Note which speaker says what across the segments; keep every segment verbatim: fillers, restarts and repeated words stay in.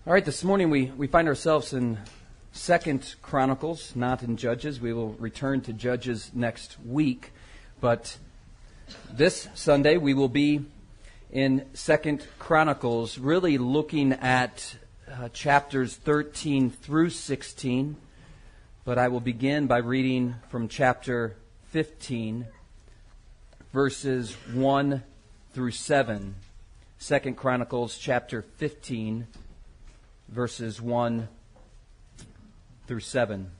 Speaker 1: All right, this morning we, we find ourselves in Second Chronicles, not in Judges. We will return to Judges next week. But this Sunday we will be in Second Chronicles, really looking at uh, chapters thirteen through sixteen. But I will begin by reading from chapter fifteen, verses one through seven. Second Chronicles chapter fifteen, verses one through seven.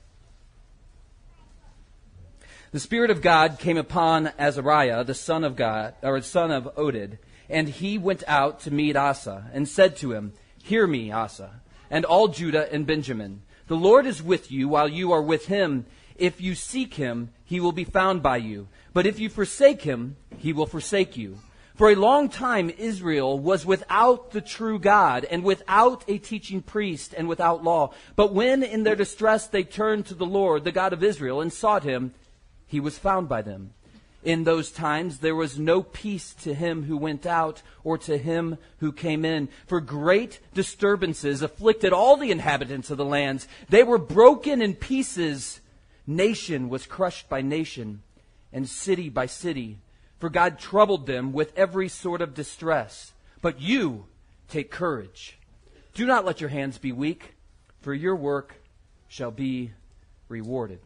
Speaker 1: The Spirit of God came upon Azariah, the son of God, or son of Oded, and he went out to meet Asa, and said to him, "Hear me, Asa, and all Judah and Benjamin. The Lord is with you while you are with him. If you seek him, he will be found by you. But if you forsake him, he will forsake you. For a long time Israel was without the true God, and without a teaching priest, and without law. But when in their distress they turned to the Lord, the God of Israel, and sought him, he was found by them. In those times there was no peace to him who went out, or to him who came in. For great disturbances afflicted all the inhabitants of the lands. They were broken in pieces. Nation was crushed by nation, and city by city. For God troubled them with every sort of distress. But you take courage. Do not let your hands be weak, for your work shall be rewarded."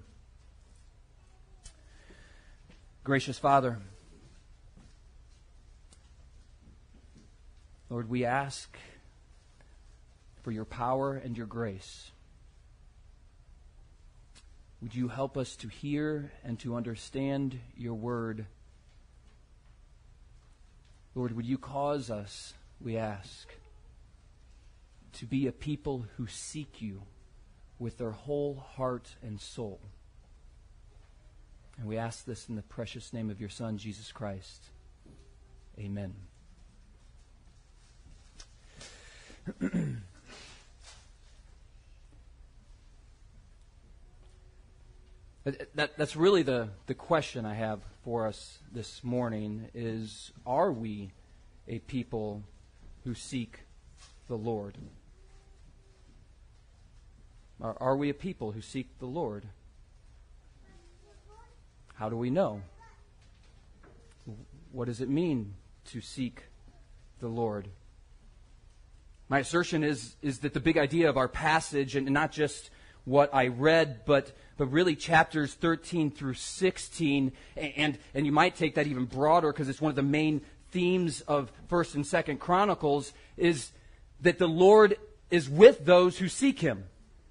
Speaker 1: Gracious Father, Lord, we ask for your power and your grace. Would you help us to hear and to understand your word? Lord, would you cause us, we ask, to be a people who seek you with their whole heart and soul. And we ask this in the precious name of your Son, Jesus Christ. Amen. That, that's really the, the question I have for us this morning is, are we a people who seek the Lord? Are, are we a people who seek the Lord? How do we know? What does it mean to seek the Lord? My assertion is, is that the big idea of our passage, and not just what I read, but but really chapters thirteen through sixteen, and, and you might take that even broader because it's one of the main themes of First and Second Chronicles, is that the Lord is with those who seek him.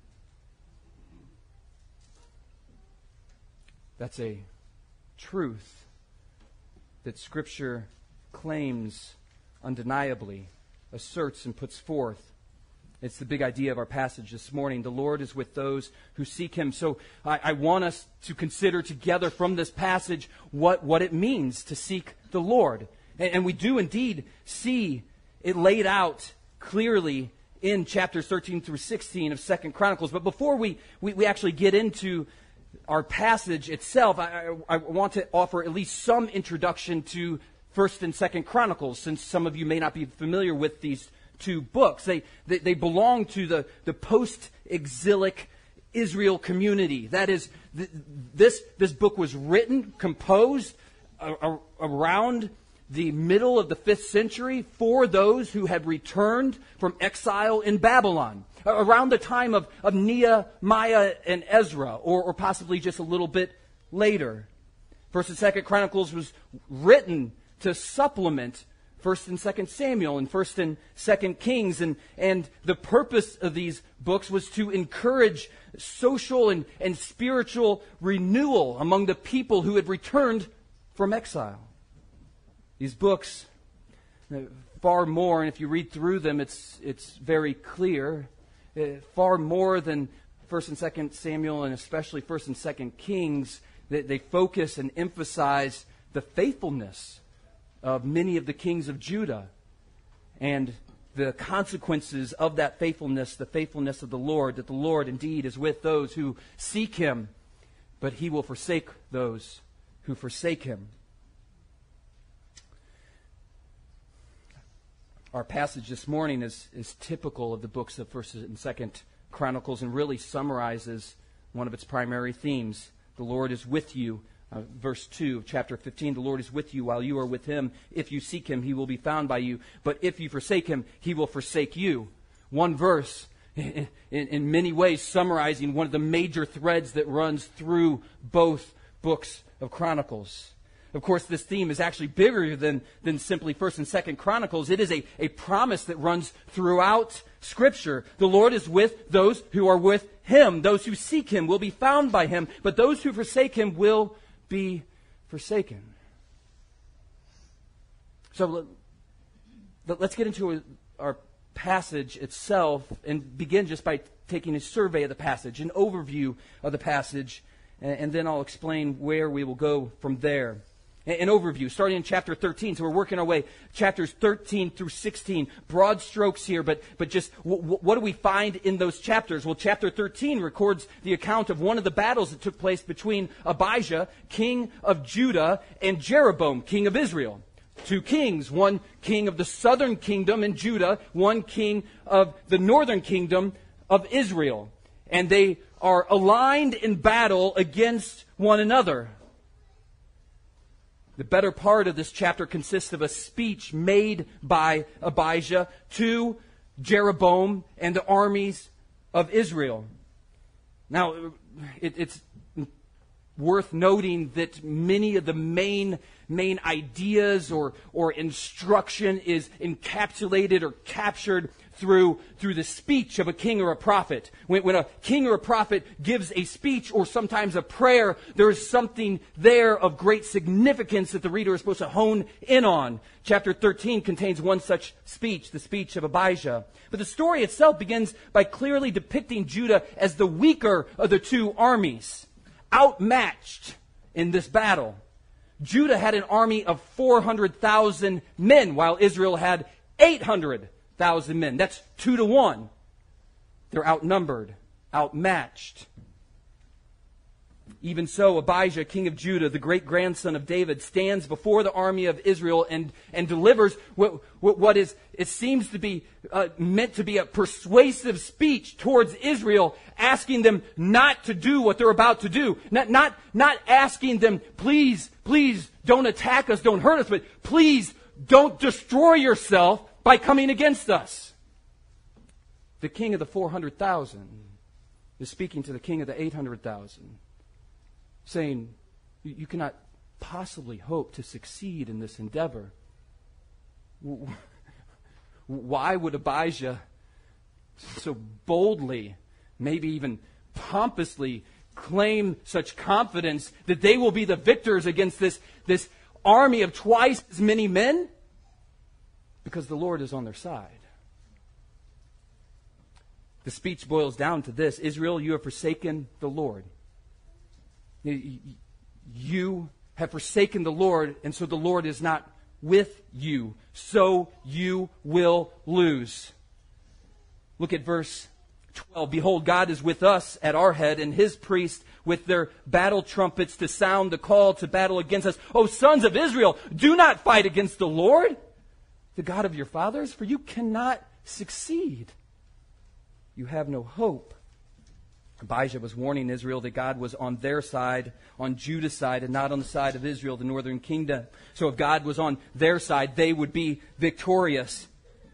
Speaker 1: That's a truth that Scripture claims undeniably, asserts and puts forth. It's the big idea of our passage this morning. The Lord is with those who seek him. So I, I want us to consider together from this passage what, what it means to seek the Lord. And, and we do indeed see it laid out clearly in chapters thirteen through sixteen of Second Chronicles. But before we, we, we actually get into our passage itself, I, I, I want to offer at least some introduction to First and Second Chronicles, since some of you may not be familiar with these two books. They, they, they belong to the, the post-exilic Israel community. That is, th- this, this book was written, composed a, a, around the middle of the fifth century for those who had returned from exile in Babylon, around the time of, of Nehemiah and Ezra, or, or possibly just a little bit later. First and Second Chronicles was written to supplement First and Second Samuel and First and Second Kings, and, and the purpose of these books was to encourage social and, and spiritual renewal among the people who had returned from exile. These books, far more, and if you read through them, it's it's very clear, uh, far more than First and Second Samuel, and especially First and Second Kings, they, they focus and emphasize the faithfulness of many of the kings of Judah and the consequences of that faithfulness, the faithfulness of the Lord, that the Lord indeed is with those who seek him, but he will forsake those who forsake him. Our passage this morning is, is typical of the books of First and Second Chronicles and really summarizes one of its primary themes. The Lord is with you. Uh, verse two of chapter fifteen, the Lord is with you while you are with him. If you seek him, he will be found by you. But if you forsake him, he will forsake you. One verse, in, in, in many ways, summarizing one of the major threads that runs through both books of Chronicles. Of course, this theme is actually bigger than, than simply First and Second Chronicles. It is a, a promise that runs throughout Scripture. The Lord is with those who are with him. Those who seek him will be found by him, but those who forsake him will be forsaken. So let's get into our passage itself and begin just by taking a survey of the passage, an overview of the passage, and then I'll explain where we will go from there. An overview, starting in chapter thirteen. So we're working our way, chapters thirteen through sixteen. Broad strokes here, but, but just w- w- what do we find in those chapters? Well, chapter thirteen records the account of one of the battles that took place between Abijah, king of Judah, and Jeroboam, king of Israel. Two kings, one king of the southern kingdom in Judah, one king of the northern kingdom of Israel. And they are aligned in battle against one another. The better part of this chapter consists of a speech made by Abijah to Jeroboam and the armies of Israel. Now, it, it's worth noting that many of the main main ideas or or instruction is encapsulated or captured through through the speech of a king or a prophet. When, when a king or a prophet gives a speech or sometimes a prayer, there is something there of great significance that the reader is supposed to hone in on. Chapter thirteen contains one such speech, the speech of Abijah. But the story itself begins by clearly depicting Judah as the weaker of the two armies, outmatched in this battle. Judah had an army of four hundred thousand men, while Israel had eight hundred thousand men. That's two to one. They're outnumbered, outmatched. Even so, Abijah, king of Judah, the great-grandson of David, stands before the army of Israel and, and delivers what, what, what is, it seems to be uh, meant to be a persuasive speech towards Israel, asking them not to do what they're about to do. Not, not, not asking them, please, please don't attack us, don't hurt us, but please don't destroy yourself by coming against us. The king of the four hundred thousand is speaking to the king of the eight hundred thousand. Saying, you cannot possibly hope to succeed in this endeavor. Why would Abijah so boldly, maybe even pompously, claim such confidence that they will be the victors against this, this army of twice as many men? Because the Lord is on their side. The speech boils down to this: Israel, you have forsaken the Lord. You have forsaken the Lord, and so the Lord is not with you. So you will lose. Look at verse twelve. Behold, God is with us at our head, and his priests with their battle trumpets to sound the call to battle against us. O sons of Israel, do not fight against the Lord, the God of your fathers, for you cannot succeed. You have no hope. Abijah was warning Israel that God was on their side, on Judah's side, and not on the side of Israel, the northern kingdom. So if God was on their side, they would be victorious.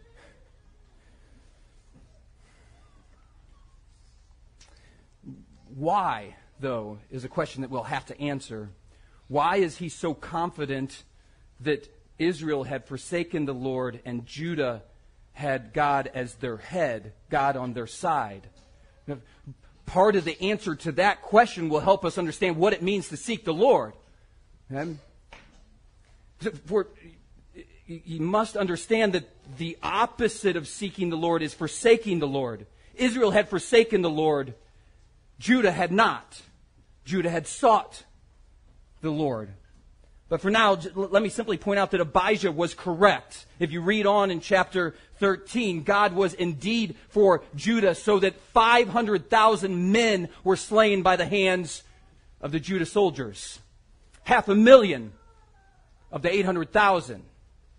Speaker 1: Why, though, is a question that we'll have to answer. Why is he so confident that Israel had forsaken the Lord and Judah had God as their head, God on their side? Now, part of the answer to that question will help us understand what it means to seek the Lord. Okay? For, you must understand that the opposite of seeking the Lord is forsaking the Lord. Israel had forsaken the Lord. Judah had not. Judah had sought the Lord. But for now, let me simply point out that Abijah was correct. If you read on in chapter thirteen, God was indeed for Judah, so that five hundred thousand men were slain by the hands of the Judah soldiers. Half a million of the eight hundred thousand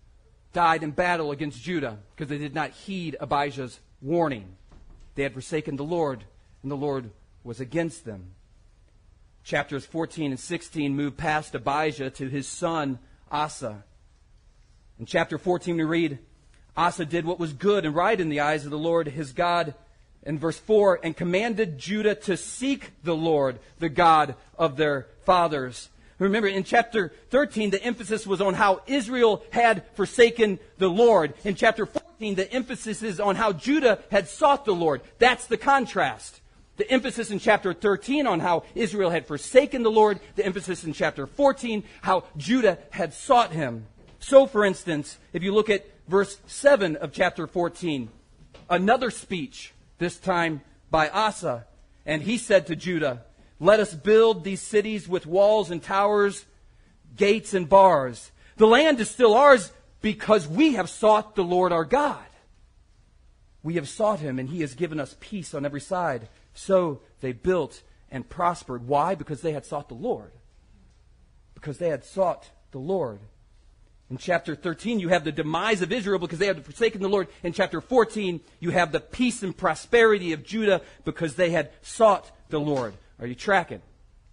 Speaker 1: died in battle against Judah because they did not heed Abijah's warning. They had forsaken the Lord, and the Lord was against them. Chapters fourteen and sixteen move past Abijah to his son Asa. In chapter fourteen we read, Asa did what was good and right in the eyes of the Lord his God. In verse four, and commanded Judah to seek the Lord, the God of their fathers. Remember, in chapter thirteen, the emphasis was on how Israel had forsaken the Lord. In chapter fourteen, the emphasis is on how Judah had sought the Lord. That's the contrast. The emphasis in chapter thirteen on how Israel had forsaken the Lord. The emphasis in chapter fourteen, how Judah had sought him. So, for instance, if you look at verse seven of chapter fourteen, another speech, this time by Asa. And he said to Judah, let us build these cities with walls and towers, gates and bars. The land is still ours because we have sought the Lord our God. We have sought him, and he has given us peace on every side. So they built and prospered. Why? Because they had sought the Lord. Because they had sought the Lord. In chapter thirteen, you have the demise of Israel because they had forsaken the Lord. In chapter fourteen, you have the peace and prosperity of Judah because they had sought the Lord. Are you tracking?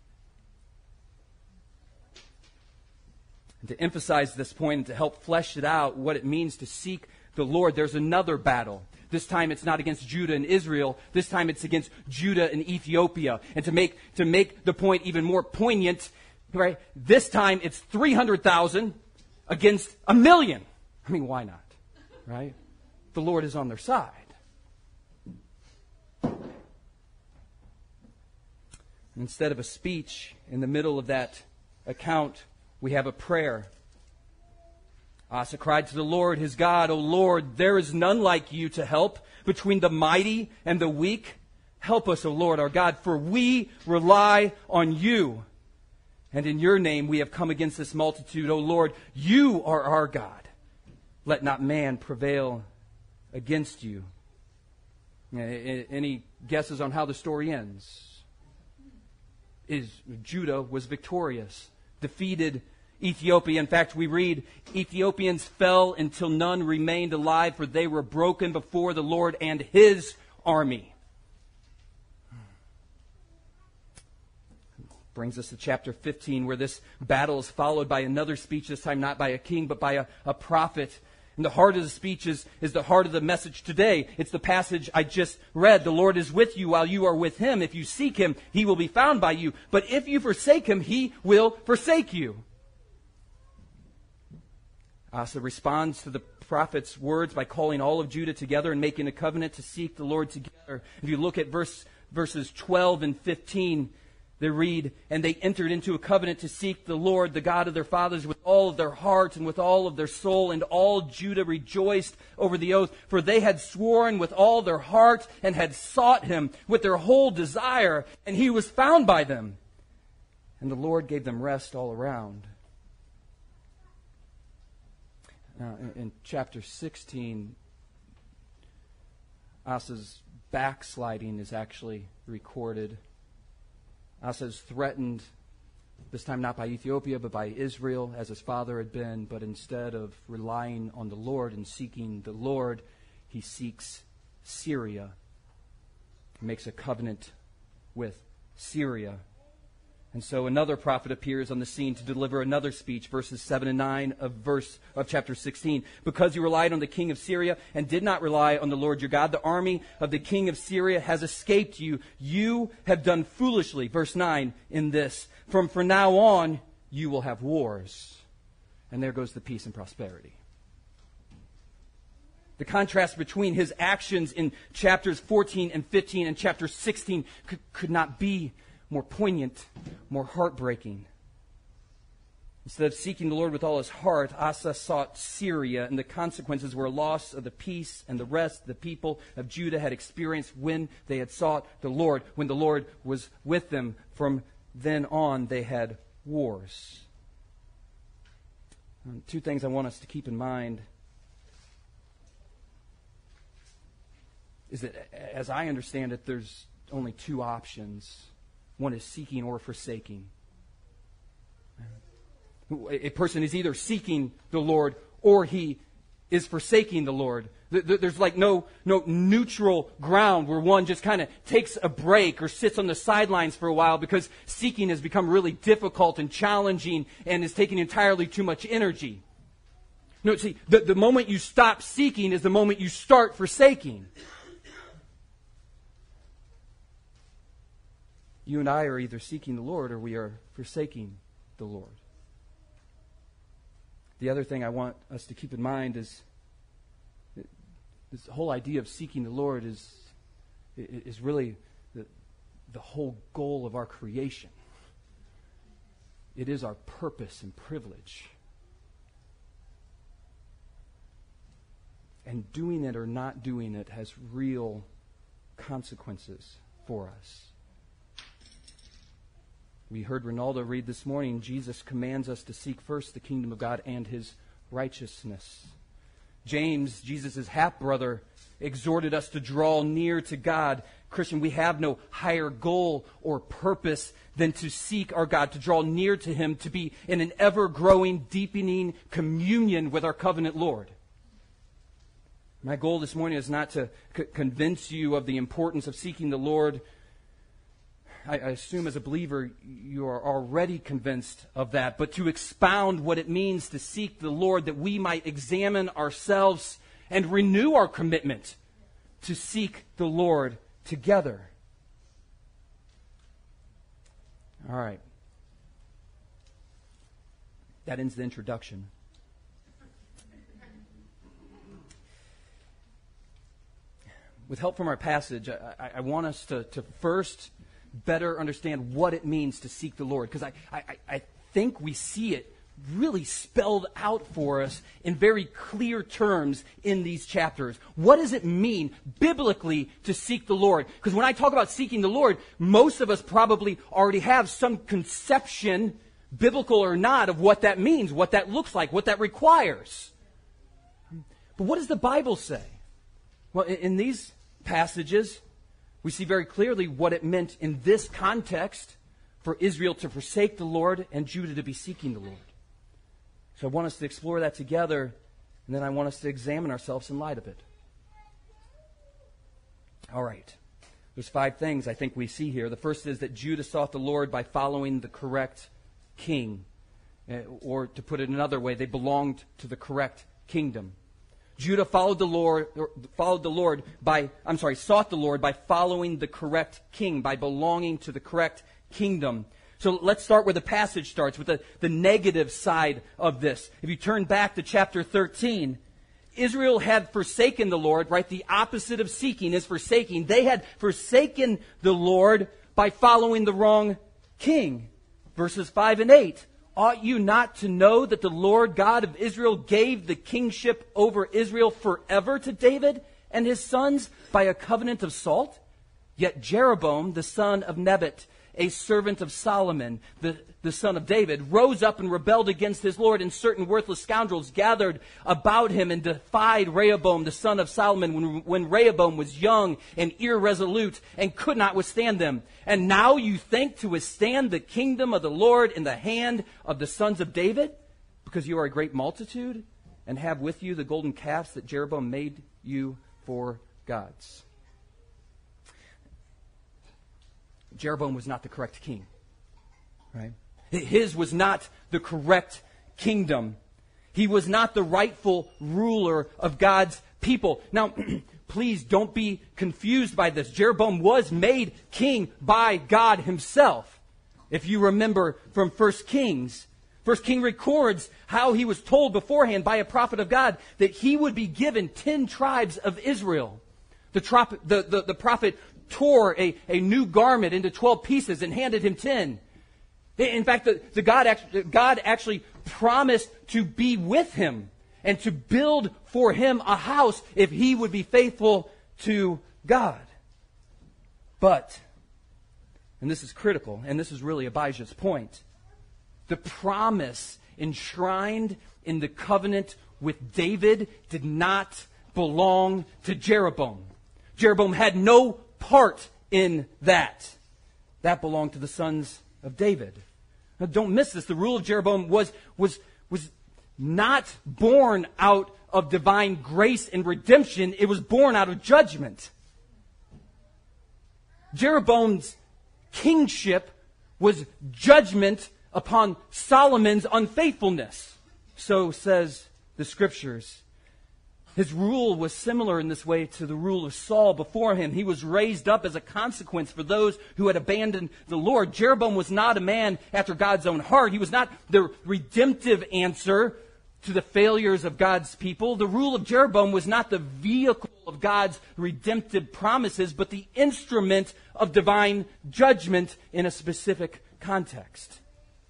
Speaker 1: And to emphasize this point and to help flesh it out, what it means to seek the Lord, there's another battle. This time it's not against Judah and Israel. This time it's against Judah and Ethiopia. And to make to make the point even more poignant, right? This time it's three hundred thousand against a million. I mean, why not? Right? The Lord is on their side. Instead of a speech, in the middle of that account, we have a prayer. Asa cried to the Lord, his God, O Lord, there is none like you to help between the mighty and the weak. Help us, O Lord, our God, for we rely on you. And in your name we have come against this multitude. O Lord, you are our God. Let not man prevail against you. Any guesses on how the story ends? Is Judah was victorious, defeated Ethiopia. In fact, we read, Ethiopians fell until none remained alive, for they were broken before the Lord and his army. Brings us to chapter fifteen, where this battle is followed by another speech, this time not by a king, but by a, a prophet. And the heart of the speech is, is the heart of the message today. It's the passage I just read. The Lord is with you while you are with him. If you seek him, he will be found by you. But if you forsake him, he will forsake you. Asa responds to the prophet's words by calling all of Judah together and making a covenant to seek the Lord together. If you look at verse, verses twelve and fifteen, they read, and they entered into a covenant to seek the Lord, the God of their fathers, with all of their heart and with all of their soul. And all Judah rejoiced over the oath, for they had sworn with all their heart and had sought him with their whole desire, and he was found by them. And the Lord gave them rest all around. Now, in, in chapter sixteen, Asa's backsliding is actually recorded. Asa is threatened, this time not by Ethiopia, but by Israel, as his father had been. But instead of relying on the Lord and seeking the Lord, he seeks Syria. He makes a covenant with Syria. And so another prophet appears on the scene to deliver another speech, verses seven and nine of verse of chapter sixteen. Because you relied on the king of Syria and did not rely on the Lord your God, the army of the king of Syria has escaped you. You have done foolishly, verse nine, in this. From for now on, you will have wars. And there goes the peace and prosperity. The contrast between his actions in chapters fourteen and fifteen and chapter sixteen could, could not be more poignant, more heartbreaking. Instead of seeking the Lord with all his heart, Asa sought Syria, and the consequences were a loss of the peace and the rest the people of Judah had experienced when they had sought the Lord. When the Lord was with them, from then on they had wars. Um, two things I want us to keep in mind is that, as I understand it, there's only two options. One is seeking or forsaking. A person is either seeking the Lord or he is forsaking the Lord. There's like no, no neutral ground where one just kind of takes a break or sits on the sidelines for a while because seeking has become really difficult and challenging and is taking entirely too much energy. No, see, the, the moment you stop seeking is the moment you start forsaking. You and I are either seeking the Lord or we are forsaking the Lord. The other thing I want us to keep in mind is this whole idea of seeking the Lord is, is really the, the whole goal of our creation. It is our purpose and privilege. And doing it or not doing it has real consequences for us. We heard Ronaldo read this morning, Jesus commands us to seek first the kingdom of God and His righteousness. James, Jesus' half-brother, exhorted us to draw near to God. Christian, we have no higher goal or purpose than to seek our God, to draw near to Him, to be in an ever-growing, deepening communion with our covenant Lord. My goal this morning is not to c- convince you of the importance of seeking the Lord. I, I assume as a believer you are already convinced of that, but to expound what it means to seek the Lord, that we might examine ourselves and renew our commitment to seek the Lord together. All right. That ends the introduction. With help from our passage, I, I want us to, to first better understand what it means to seek the Lord. Because I, I, I think we see it really spelled out for us in very clear terms in these chapters. What does it mean biblically to seek the Lord? Because when I talk about seeking the Lord, most of us probably already have some conception, biblical or not, of what that means, what that looks like, what that requires. But what does the Bible say? Well, in, in these passages, we see very clearly what it meant in this context for Israel to forsake the Lord and Judah to be seeking the Lord. So I want us to explore that together, and then I want us to examine ourselves in light of it. All right. There's five things I think we see here. The first is that Judah sought the Lord by following the correct king. Uh, or to put it another way, they belonged to the correct kingdom. Judah followed the Lord, or followed the Lord by, I'm sorry, sought the Lord by following the correct king, by belonging to the correct kingdom. So let's start where the passage starts, with the, the negative side of this. If you turn back to chapter thirteen, Israel had forsaken the Lord, right? The opposite of seeking is forsaking. They had forsaken the Lord by following the wrong king. Verses five and eight. Ought you not to know that the Lord God of Israel gave the kingship over Israel forever to David and his sons by a covenant of salt? Yet Jeroboam, the son of Nebat, a servant of Solomon, the, the son of David, rose up and rebelled against his Lord, and certain worthless scoundrels gathered about him and defied Rehoboam, the son of Solomon, when, when Rehoboam was young and irresolute and could not withstand them. And now you think to withstand the kingdom of the Lord in the hand of the sons of David? Because you are a great multitude and have with you the golden calves that Jeroboam made you for gods. Jeroboam was not the correct king, right? His was not the correct kingdom. He was not the rightful ruler of God's people. Now, please don't be confused by this. Jeroboam was made king by God himself. If you remember from First Kings, First King records how he was told beforehand by a prophet of God that he would be given ten tribes of Israel. The, trop- the, the, the prophet tore a, a new garment into twelve pieces and handed him ten. In fact, the, the God, actually, God actually promised to be with him and to build for him a house if he would be faithful to God. But, and this is critical, and this is really Abijah's point, the promise enshrined in the covenant with David did not belong to Jeroboam. Jeroboam had no part in that. That belonged to the sons of David. Now, don't miss this. The rule of Jeroboam was, was, was not born out of divine grace and redemption. It was born out of judgment. Jeroboam's kingship was judgment upon Solomon's unfaithfulness. So says the Scriptures. His rule was similar in this way to the rule of Saul before him. He was raised up as a consequence for those who had abandoned the Lord. Jeroboam was not a man after God's own heart. He was not the redemptive answer to the failures of God's people. The rule of Jeroboam was not the vehicle of God's redemptive promises, but the instrument of divine judgment in a specific context.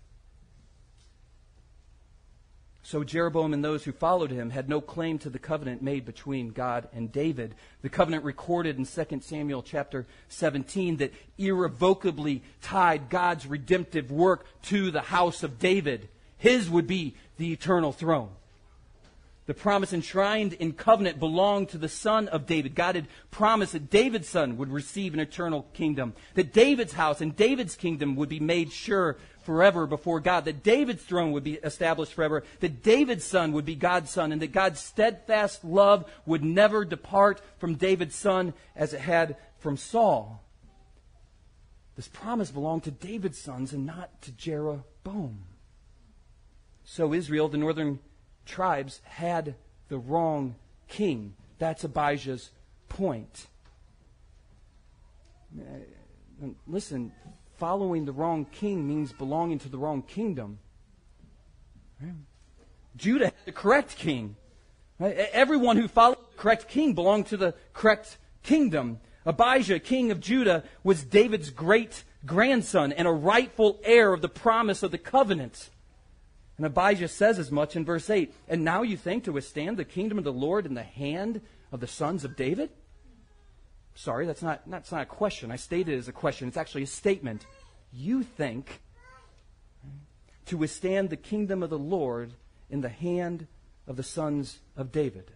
Speaker 1: So Jeroboam and those who followed him had no claim to the covenant made between God and David. The covenant recorded in Second Samuel chapter seventeen that irrevocably tied God's redemptive work to the house of David. His would be the eternal throne. The promise enshrined in covenant belonged to the son of David. God had promised that David's son would receive an eternal kingdom, that David's house and David's kingdom would be made sure forever before God, that David's throne would be established forever, that David's son would be God's son, and that God's steadfast love would never depart from David's son as it had from Saul. This promise belonged to David's sons and not to Jeroboam. So Israel, the northern tribes, had the wrong king. That's Abijah's point. Listen, following the wrong king means belonging to the wrong kingdom. Right? Judah had the correct king. Right? Everyone who followed the correct king belonged to the correct kingdom. Abijah, king of Judah, was David's great grandson and a rightful heir of the promise of the covenant. And Abijah says as much in verse eight. And now you think to withstand the kingdom of the Lord in the hand of the sons of David? Sorry, that's not, that's not a question. I stated it as a question. It's actually a statement. You think to withstand the kingdom of the Lord in the hand of the sons of David.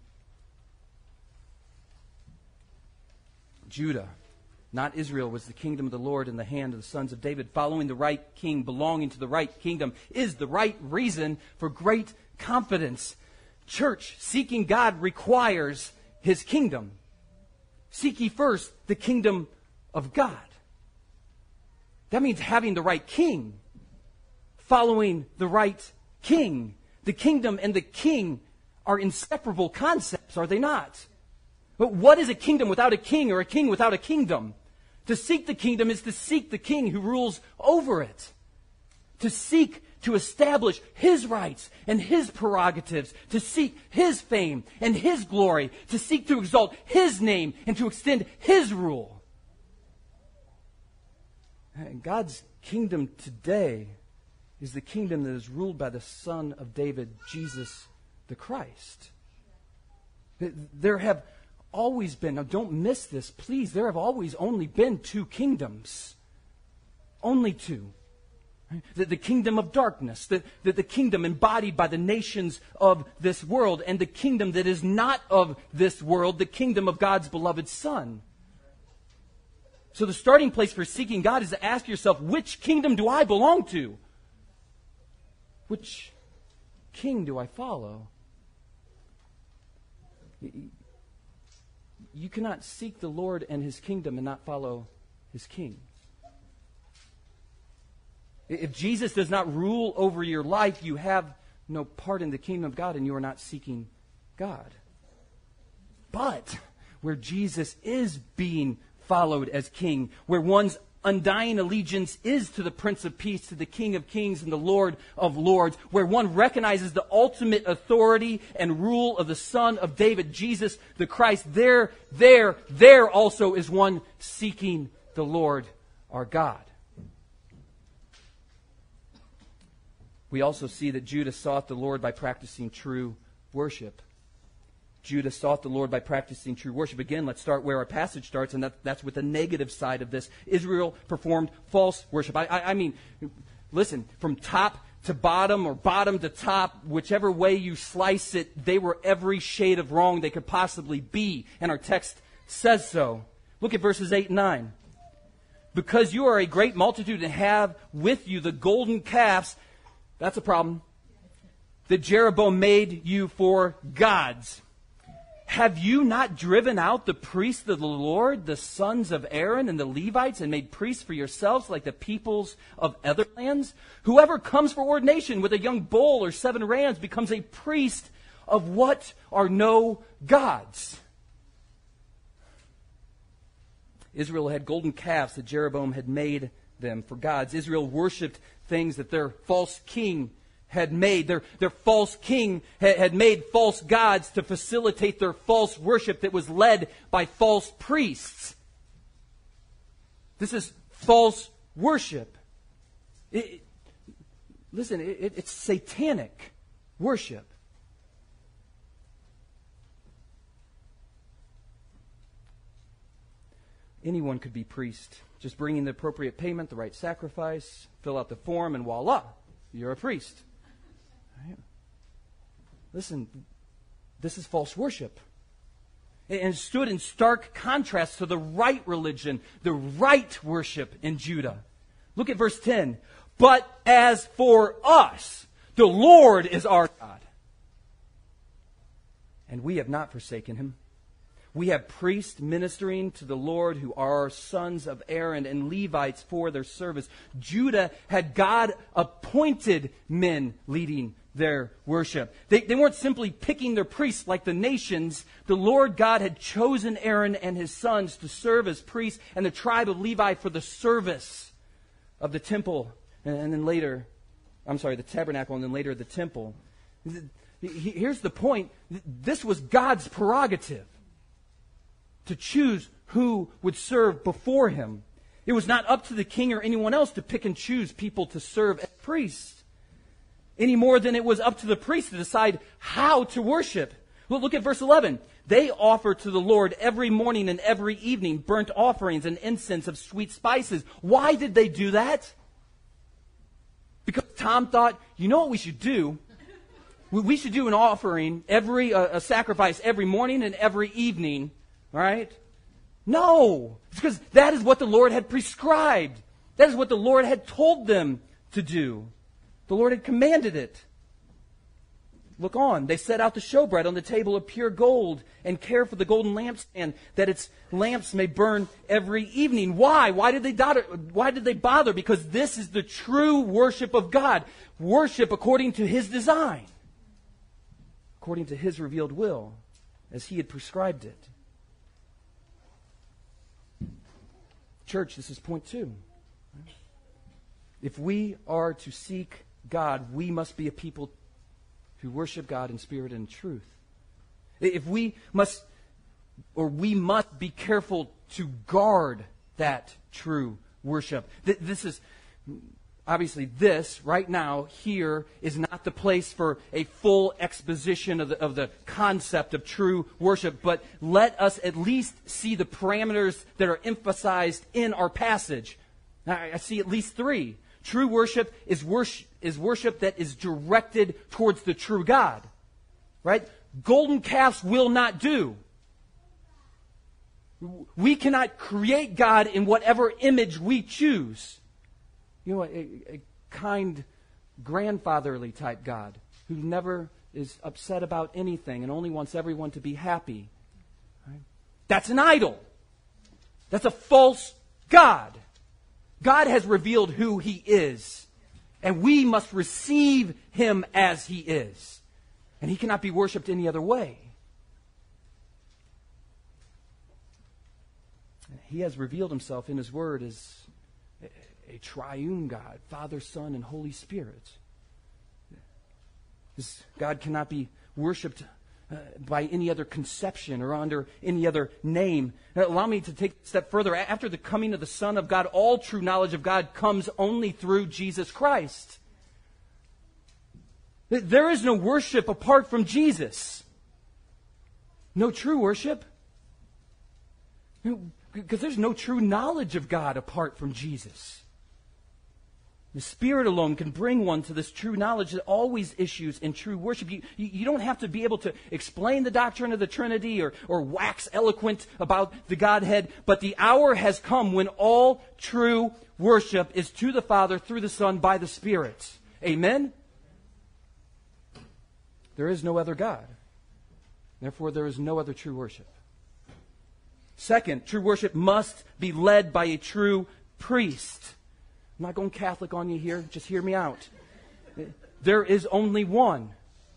Speaker 1: Judah, not Israel, was the kingdom of the Lord in the hand of the sons of David. Following the right king, belonging to the right kingdom, is the right reason for great confidence. Church, seeking God requires His kingdom. Seek ye first the kingdom of God. That means having the right king, following the right king. The kingdom and the king are inseparable concepts, are they not? But what is a kingdom without a king, or a king without a kingdom? To seek the kingdom is to seek the king who rules over it. To seek to establish His rights and His prerogatives, to seek His fame and His glory, to seek to exalt His name and to extend His rule. And God's kingdom today is the kingdom that is ruled by the Son of David, Jesus the Christ. There have always been, now don't miss this, please, there have always only been two kingdoms. Only two. The, the kingdom of darkness, the, the, the kingdom embodied by the nations of this world, and the kingdom that is not of this world, the kingdom of God's beloved Son. So the starting place for seeking God is to ask yourself, which kingdom do I belong to? Which king do I follow? You cannot seek the Lord and His kingdom and not follow His king. If Jesus does not rule over your life, you have no part in the kingdom of God and you are not seeking God. But where Jesus is being followed as king, where one's undying allegiance is to the Prince of Peace, to the King of Kings and the Lord of Lords, where one recognizes the ultimate authority and rule of the Son of David, Jesus the Christ, there, there, there also is one seeking the Lord our God. We also see that Judah sought the Lord by practicing true worship. Judah sought the Lord by practicing true worship. Again, let's start where our passage starts, and that, that's with the negative side of this. Israel performed false worship. I, I, I mean, listen, from top to bottom or bottom to top, whichever way you slice it, they were every shade of wrong they could possibly be. And our text says so. Look at verses eight and nine. Because you are a great multitude and have with you the golden calves. That's a problem. that Jeroboam made you for gods. Have you not driven out the priests of the Lord, the sons of Aaron and the Levites, and made priests for yourselves like the peoples of other lands? Whoever comes for ordination with a young bull or seven rams becomes a priest of what are no gods. Israel had golden calves that Jeroboam had made them for gods. Israel worshipped things that their false king had made. Their, their false king had, had made false gods to facilitate their false worship that was led by false priests. This is false worship. It, it, listen, it, it's satanic worship. Anyone could be priest. Just bring in the appropriate payment, the right sacrifice, fill out the form, and voila, you're a priest. Right? Listen, this is false worship. And stood in stark contrast to the right religion, the right worship in Judah. Look at verse ten. But as for us, the Lord is our God, and we have not forsaken him. We have priests ministering to the Lord who are sons of Aaron and Levites for their service. Judah had God-appointed men leading their worship. They, they weren't simply picking their priests like the nations. The Lord God had chosen Aaron and his sons to serve as priests and the tribe of Levi for the service of the temple. And, and then later, I'm sorry, the tabernacle and then later the temple. Here's the point. This was God's prerogative, to choose who would serve before him. It was not up to the king or anyone else to pick and choose people to serve as priests, any more than it was up to the priest to decide how to worship. Well, look at verse eleven. They offer to the Lord every morning and every evening burnt offerings and incense of sweet spices. Why did they do that? Because Tom thought, you know what we should do? We should do an offering, every uh, a sacrifice every morning and every evening. All right? No. It's because that is what the Lord had prescribed. That is what the Lord had told them to do. The Lord had commanded it. Look on. They set out the showbread on the table of pure gold and care for the golden lampstand, that its lamps may burn every evening. Why? Why did they bother? Why did they bother? Because this is the true worship of God. Worship according to his design, according to his revealed will, as he had prescribed it. Church, this is point two. If we are to seek God, we must be a people who worship God in spirit and truth. If we must, or we must be careful to guard that true worship. This is, obviously this, right now, here, is not the place for a full exposition of the, of the concept of true worship, but let us at least see the parameters that are emphasized in our passage. I, I see at least three. True worship is worship, is worship that is directed towards the true God. Right? Golden calves will not do. We cannot create God in whatever image we choose. You know, a, a kind, grandfatherly type God who never is upset about anything and only wants everyone to be happy. Right? That's an idol. That's a false God. God has revealed who he is, and we must receive him as he is. And he cannot be worshipped any other way. He has revealed himself in his word as a triune God, Father, Son, and Holy Spirit. This God cannot be worshipped uh, by any other conception or under any other name. Now, allow me to take a step further. After the coming of the Son of God, all true knowledge of God comes only through Jesus Christ. There is no worship apart from Jesus. No true worship. Because there's no true knowledge of God apart from Jesus. The Spirit alone can bring one to this true knowledge that always issues in true worship. You, you, you don't have to be able to explain the doctrine of the Trinity or, or wax eloquent about the Godhead, but the hour has come when all true worship is to the Father through the Son by the Spirit. Amen? there is no other God. Therefore, there is no other true worship. Second, true worship must be led by a true priest. I'm not going Catholic on you here. Just hear me out. There is only one.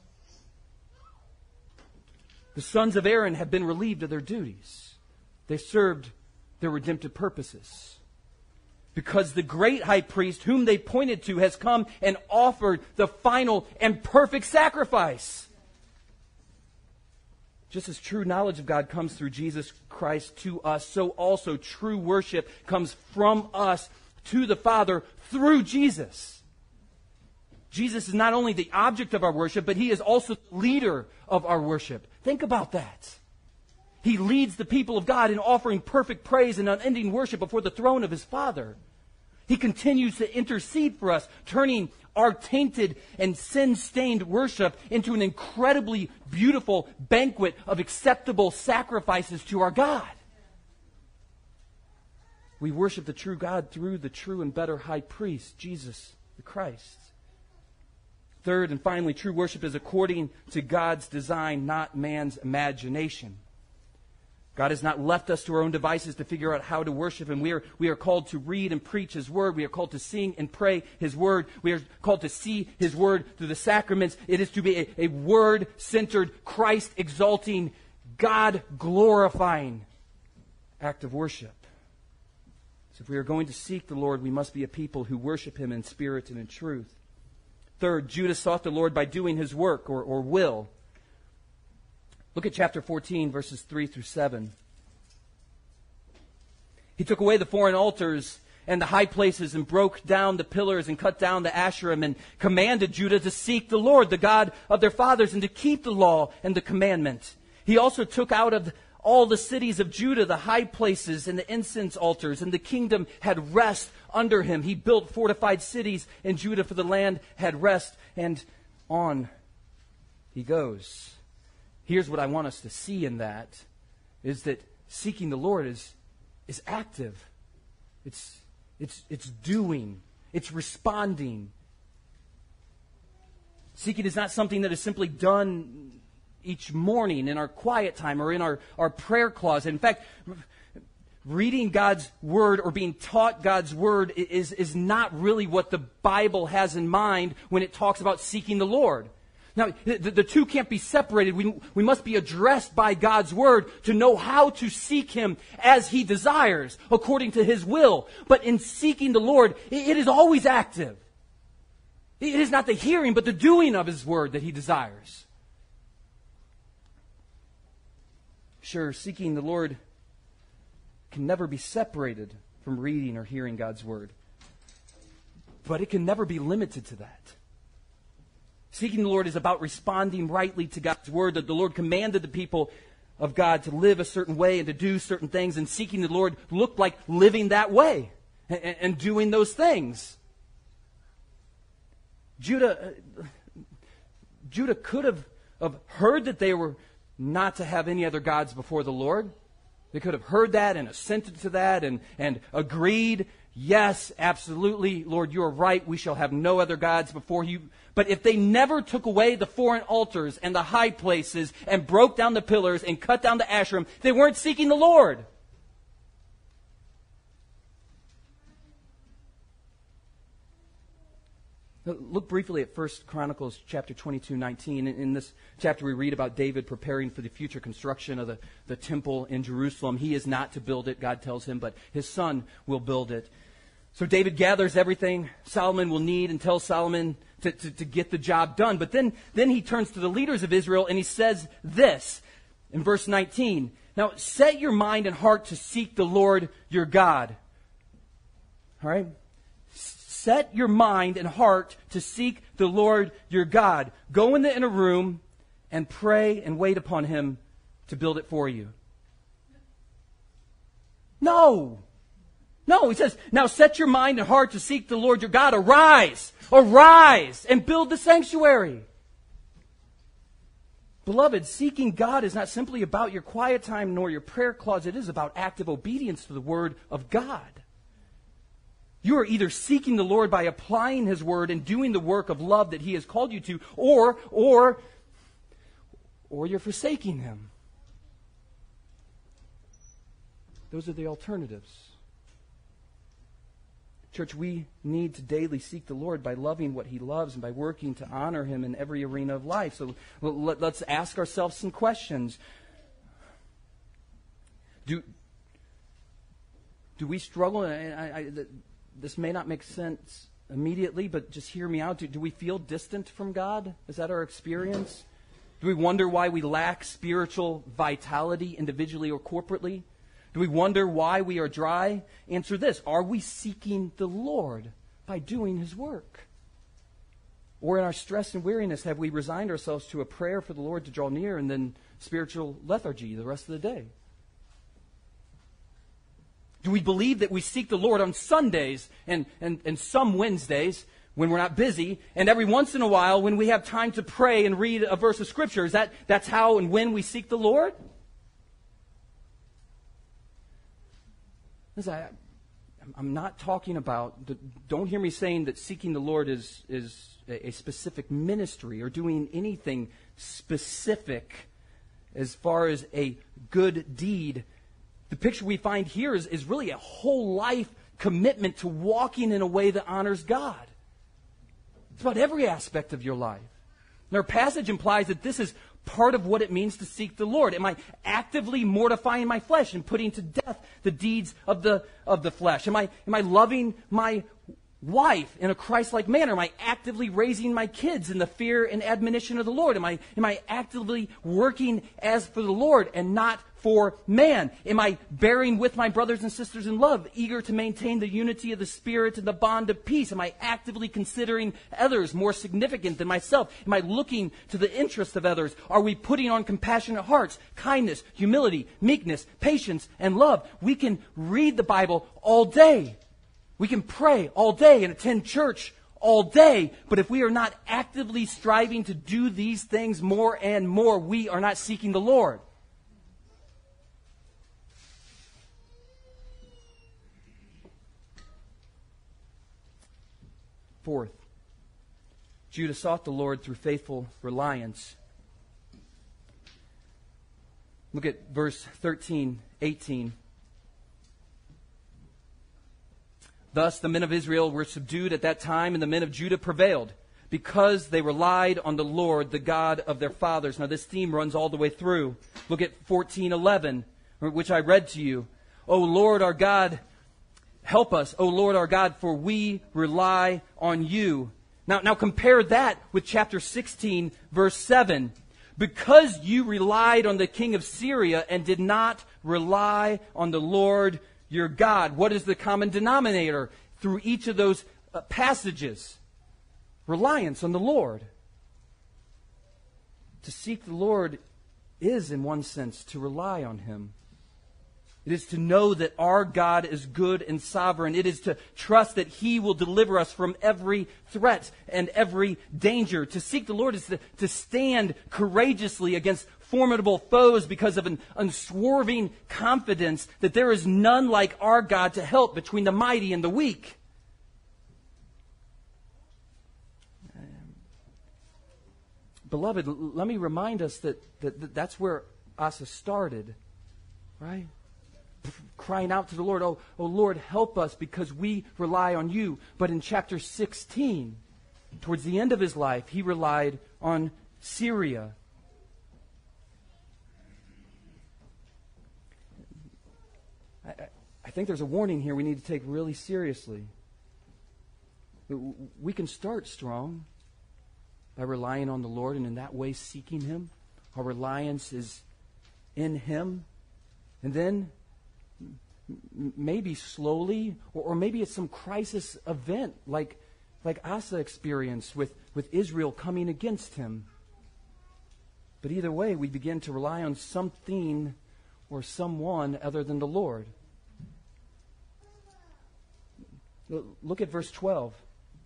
Speaker 1: The sons of Aaron have been relieved of their duties. They served their redemptive purposes. Because the great high priest whom they pointed to has come and offered the final and perfect sacrifice. Just as true knowledge of God comes through Jesus Christ to us, so also true worship comes from us to the Father through Jesus. Jesus is not only the object of our worship, but He is also the leader of our worship. Think about that. He leads the people of God in offering perfect praise and unending worship before the throne of His Father. He continues to intercede for us, turning our tainted and sin-stained worship into an incredibly beautiful banquet of acceptable sacrifices to our God. We worship the true God through the true and better high priest, Jesus the Christ. Third and finally, true worship is according to God's design, not man's imagination. God has not left us to our own devices to figure out how to worship Him. We are, we are called to read and preach His Word. We are called to sing and pray His Word. We are called to see His Word through the sacraments. It is to be a, a Word-centered, Christ-exalting, God-glorifying act of worship. So if we are going to seek the Lord, we must be a people who worship Him in spirit and in truth. Third, Judah sought the Lord by doing His work or, or will. Look at chapter fourteen, verses three through seven. He took away the foreign altars and the high places and broke down the pillars and cut down the Asherim and commanded Judah to seek the Lord, the God of their fathers, and to keep the law and the commandment. He also took out of all the cities of Judah the high places and the incense altars, and the kingdom had rest under him. He built fortified cities in Judah, for the land had rest. And on he goes. Here's what I want us to see in that, is that seeking the Lord is, is active. It's, it's, it's doing. It's responding. Seeking is not something that is simply done each morning in our quiet time or in our, our prayer closet. In fact, reading God's Word or being taught God's Word is, is not really what the Bible has in mind when it talks about seeking the Lord. Now, the, the two can't be separated. We, we must be addressed by God's Word to know how to seek Him as He desires, according to His will. But in seeking the Lord, it, it is always active. It is not the hearing, but the doing of His Word that He desires. Sure, seeking the Lord can never be separated from reading or hearing God's Word. But it can never be limited to that. Seeking the Lord is about responding rightly to God's Word, that the Lord commanded the people of God to live a certain way and to do certain things, and seeking the Lord looked like living that way and, and doing those things. Judah, uh, Judah could have, have heard that they were not to have any other gods before the Lord. They could have heard that and assented to that and, and agreed, yes, absolutely, Lord, you are right, we shall have no other gods before you. But if they never took away the foreign altars and the high places and broke down the pillars and cut down the Asherim, they weren't seeking the Lord. Look briefly at First Chronicles chapter twenty-two, nineteen. In this chapter we read about David preparing for the future construction of the, the temple in Jerusalem. He is not to build it, God tells him, but his son will build it. So David gathers everything Solomon will need and tells Solomon to, to, to get the job done. But then, then he turns to the leaders of Israel and he says this in verse nineteen. Now set your mind and heart to seek the Lord your God. All right? Set your mind and heart to seek the Lord your God. Go in the inner room and pray and wait upon Him to build it for you. No. No, he says, now set your mind and heart to seek the Lord your God. Arise, arise, and build the sanctuary. Beloved, seeking God is not simply about your quiet time nor your prayer closet. It is about active obedience to the Word of God. You are either seeking the Lord by applying His Word and doing the work of love that He has called you to, or, or or you're forsaking Him. Those are the alternatives. Church, we need to daily seek the Lord by loving what He loves and by working to honor Him in every arena of life. So let's ask ourselves some questions. Do, do we struggle? And I, I, this may not make sense immediately, but just hear me out. Do, do we feel distant from God? Is that our experience? Do we wonder why we lack spiritual vitality individually or corporately? Do we wonder why we are dry? Answer this. Are we seeking the Lord by doing His work? Or in our stress and weariness, have we resigned ourselves to a prayer for the Lord to draw near and then spiritual lethargy the rest of the day? Do we believe that we seek the Lord on Sundays and, and, and some Wednesdays when we're not busy, and every once in a while when we have time to pray and read a verse of Scripture? Is that that's how and when we seek the Lord? Listen, I, I'm not talking about, don't hear me saying that seeking the Lord is, is a specific ministry or doing anything specific as far as a good deed. The picture we find here is, is really a whole life commitment to walking in a way that honors God. It's about every aspect of your life. And our passage implies that this is part of what it means to seek the Lord. Am I actively mortifying my flesh and putting to death the deeds of the of the flesh? Am I am I loving my wife in a Christ-like manner? Am I actively raising my kids in the fear and admonition of the Lord? Am I am I actively working as for the Lord and not for man? Am I bearing with my brothers and sisters in love, eager to maintain the unity of the Spirit and the bond of peace? Am I actively considering others more significant than myself? Am I looking to the interests of others? Are we putting on compassionate hearts, kindness, humility, meekness, patience, and love? We can read the Bible all day. We can pray all day and attend church all day. But if we are not actively striving to do these things more and more, we are not seeking the Lord. Fourth, Judah sought the Lord through faithful reliance. Look at verse thirteen, eighteen. Thus the men of Israel were subdued at that time, and the men of Judah prevailed, because they relied on the Lord, the God of their fathers. Now this theme runs all the way through. Look at fourteen eleven, which I read to you. O Lord our God, help us, O Lord our God, for we rely on you. Now, now compare that with chapter sixteen, verse seven. Because you relied on the king of Syria and did not rely on the Lord your God. What is the common denominator through each of those uh, passages? Reliance on the Lord. To seek the Lord is, in one sense, to rely on Him. It is to know that our God is good and sovereign. It is to trust that He will deliver us from every threat and every danger. To seek the Lord is to, to stand courageously against formidable foes because of an unswerving confidence that there is none like our God to help between the mighty and the weak. Beloved, let me remind us that, that, that that's where Asa started, right? Crying out to the Lord, oh, oh Lord, help us because we rely on you. But in chapter sixteen, towards the end of his life, he relied on Syria. I, I think there's a warning here we need to take really seriously. We can start strong by relying on the Lord and in that way seeking Him. Our reliance is in Him. And then maybe slowly, or, or maybe it's some crisis event like, like Asa experienced with, with Israel coming against him. But either way, we begin to rely on something or someone other than the Lord. Look at verse twelve.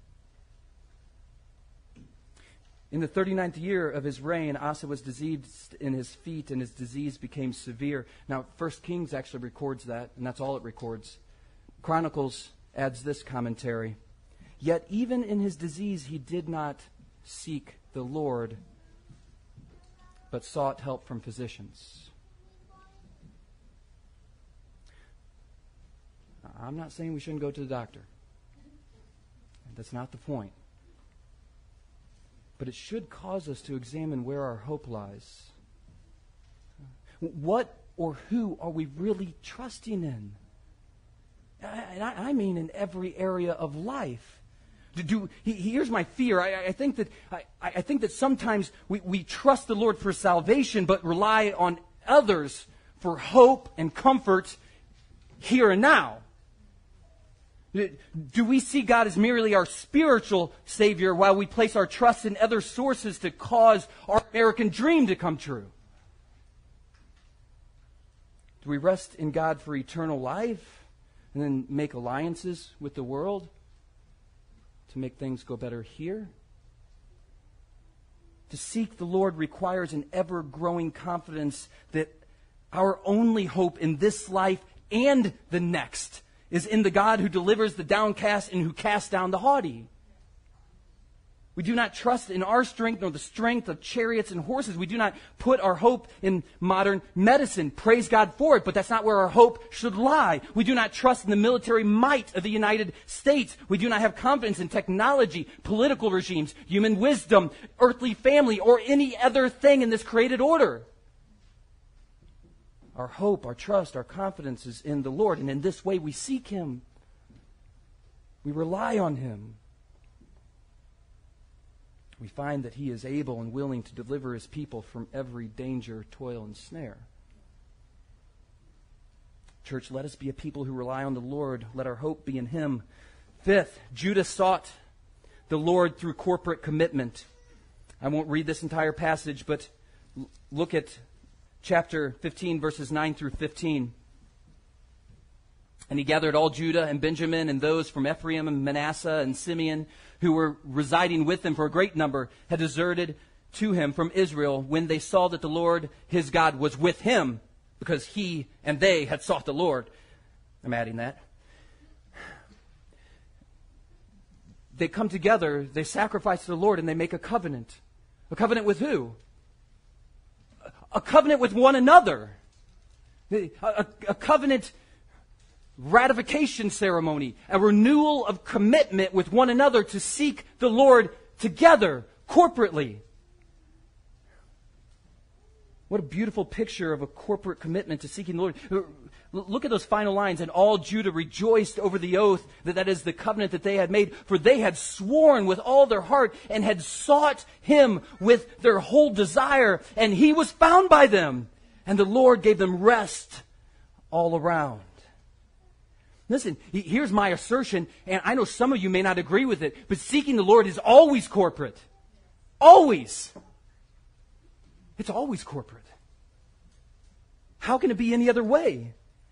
Speaker 1: In the thirty-ninth year of his reign, Asa was diseased in his feet, and his disease became severe. Now, First Kings actually records that, and that's all it records. Chronicles adds this commentary. Yet even in his disease, he did not seek the Lord. but sought help from physicians. I'm not saying we shouldn't go to the doctor. That's not the point. But it should cause us to examine where our hope lies. What or who are we really trusting in? And I, I mean in every area of life. Do, do, here's my fear. I, I think that I, I think that sometimes we, we trust the Lord for salvation, but rely on others for hope and comfort here and now. Do we see God as merely our spiritual Savior while we place our trust in other sources to cause our American dream to come true? Do we rest in God for eternal life and then make alliances with the world to make things go better here? To seek the Lord requires an ever-growing confidence that our only hope in this life and the next is in the God who delivers the downcast and who casts down the haughty. We do not trust in our strength nor the strength of chariots and horses. We do not put our hope in modern medicine. Praise God for it, but that's not where our hope should lie. We do not trust in the military might of the United States. We do not have confidence in technology, political regimes, human wisdom, earthly family, or any other thing in this created order. Our hope, our trust, our confidence is in the Lord. And in this way we seek Him. We rely on Him. We find that He is able and willing to deliver His people from every danger, toil, and snare. Church, let us be a people who rely on the Lord. Let our hope be in Him. Fifth, Judah sought the Lord through corporate commitment. I won't read this entire passage, but look at chapter fifteen, verses nine through fifteen. And he gathered all Judah and Benjamin and those from Ephraim and Manasseh and Simeon who were residing with him, for a great number had deserted to him from Israel when they saw that the Lord his God was with him, because he and they had sought the Lord. I'm adding that. They come together, they sacrifice to the Lord, and they make a covenant. A covenant with who? A covenant with one another. A, a, a covenant ratification ceremony. A renewal of commitment with one another to seek the Lord together, corporately. What a beautiful picture of a corporate commitment to seeking the Lord. Look at those final lines. And all Judah rejoiced over the oath that that is the covenant that they had made. For they had sworn with all their heart and had sought Him with their whole desire. And He was found by them. And the Lord gave them rest all around. Listen, here's my assertion. And I know some of you may not agree with it. But seeking the Lord is always corporate. Always. It's always corporate. How can it be any other way?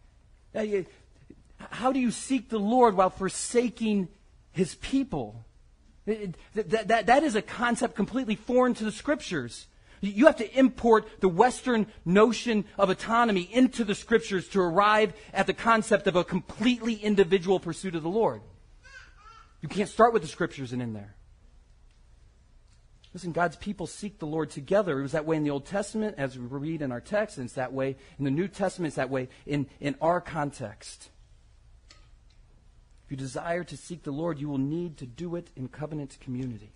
Speaker 1: How do you seek the Lord while forsaking His people? That, that, that, that is a concept completely foreign to the Scriptures. You have to import the Western notion of autonomy into the Scriptures to arrive at the concept of a completely individual pursuit of the Lord. You can't start with the Scriptures and end there. Listen, God's people seek the Lord together. It was that way in the Old Testament, as we read in our text, and it's that way in the New Testament, it's that way in, in our context. If you desire to seek the Lord, you will need to do it in covenant community.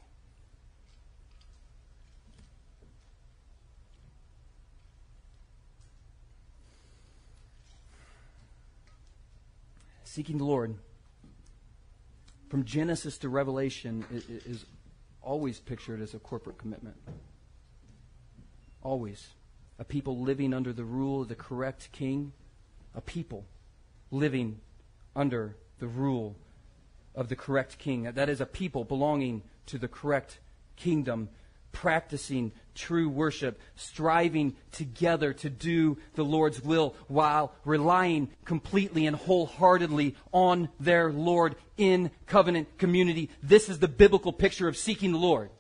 Speaker 1: Seeking the Lord, from Genesis to Revelation, is always pictured as a corporate commitment. Always. A people living under the rule of the correct king. A people living under the rule of the correct king. That is a people belonging to the correct kingdom, practicing true worship, striving together to do the Lord's will while relying completely and wholeheartedly on their Lord in covenant community. This is the biblical picture of seeking the Lord.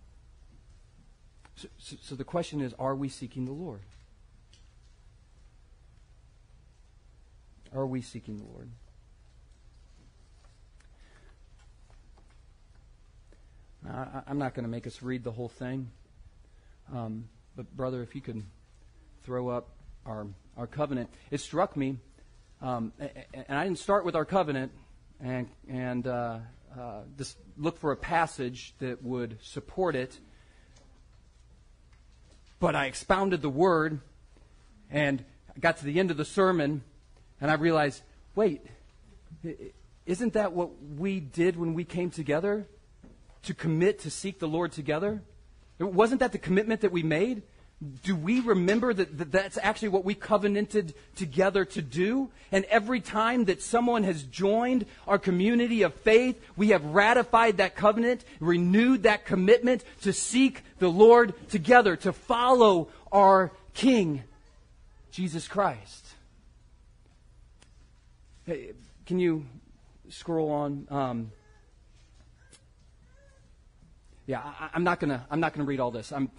Speaker 1: So, so, so the question is, are we seeking the Lord? Are we seeking the Lord? I, I'm not going to make us read the whole thing. Um, but brother, if you could throw up our our covenant. It struck me, um, and I didn't start with our covenant and and uh, uh, just look for a passage that would support it, but I expounded the word, and I got to the end of the sermon, and I realized, wait, isn't that what we did when we came together? To commit to seek the Lord together? Wasn't that the commitment that we made? Do we remember that, that that's actually what we covenanted together to do? And every time that someone has joined our community of faith, we have ratified that covenant, renewed that commitment to seek the Lord together, to follow our King, Jesus Christ. Hey, can you scroll on? Um, yeah, I, I'm not gonna. I'm not gonna read all this. I'm.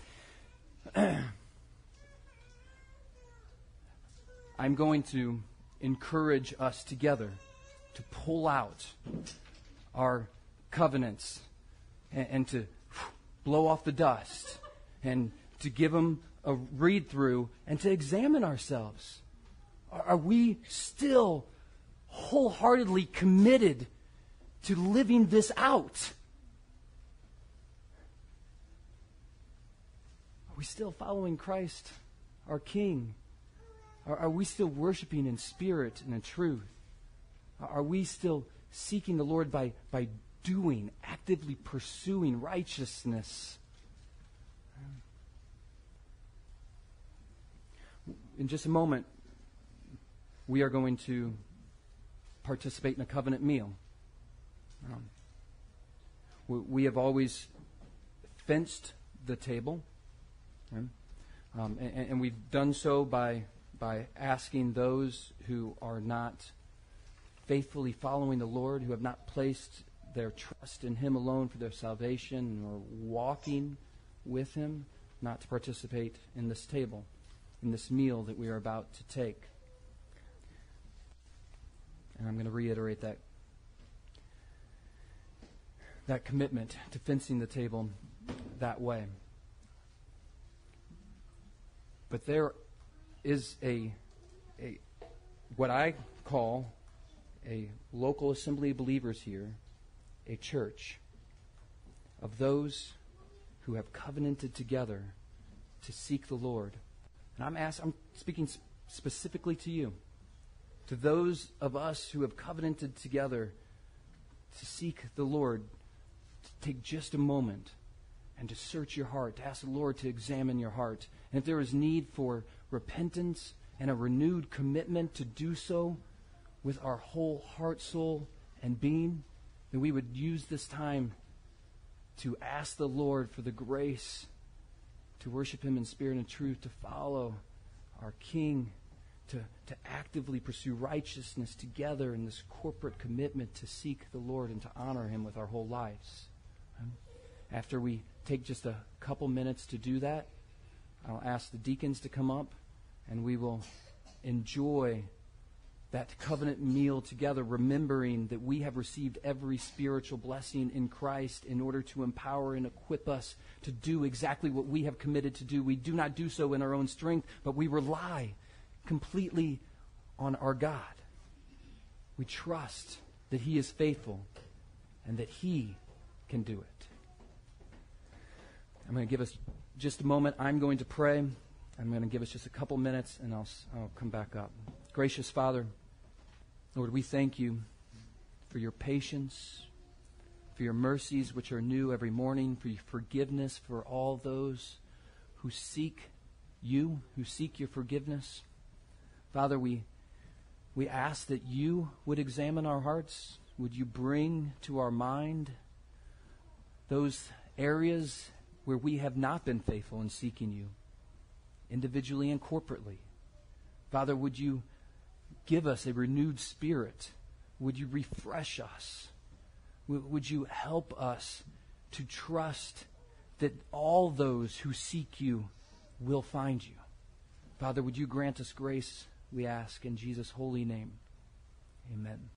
Speaker 1: I'm going to encourage us together to pull out our covenants and, and to blow off the dust and to give them a read through and to examine ourselves. Are, are we still wholeheartedly committed to living this out? Are we still following Christ, our King? Are, are we still worshiping in spirit and in truth? Are we still seeking the Lord by, by doing, actively pursuing righteousness? In just a moment, we are going to participate in a covenant meal. Um, we, we have always fenced the table, right? um, and, and we've done so by by asking those who are not faithfully following the Lord, who have not placed their trust in Him alone for their salvation or walking with Him, not to participate in this table, in this meal that we are about to take. And I'm going to reiterate that that commitment to fencing the table that way. But there is a, a what I call a local assembly of believers here, a church of those who have covenanted together to seek the Lord. And I'm ask, I'm speaking sp- specifically to you, to those of us who have covenanted together to seek the Lord, to take just a moment and to search your heart, to ask the Lord to examine your heart. And if there is need for repentance and a renewed commitment to do so with our whole heart, soul, and being, then we would use this time to ask the Lord for the grace to worship Him in spirit and truth, to follow our King, to, to actively pursue righteousness together in this corporate commitment to seek the Lord and to honor Him with our whole lives. After we take just a couple minutes to do that, I'll ask the deacons to come up, and we will enjoy that covenant meal together, remembering that we have received every spiritual blessing in Christ in order to empower and equip us to do exactly what we have committed to do. We do not do so in our own strength, but we rely completely on our God. We trust that He is faithful and that He can do it. I'm going to give us just a moment. I'm going to pray. I'm going to give us just a couple minutes, and I'll, I'll come back up. Gracious Father, Lord, we thank You for Your patience, for Your mercies which are new every morning, for Your forgiveness for all those who seek You, who seek Your forgiveness. Father, we we ask that You would examine our hearts. Would You bring to our mind those areas where we have not been faithful in seeking You, individually and corporately. Father, would You give us a renewed spirit? Would You refresh us? Would You help us to trust that all those who seek You will find You? Father, would You grant us grace, we ask, in Jesus' holy name. Amen.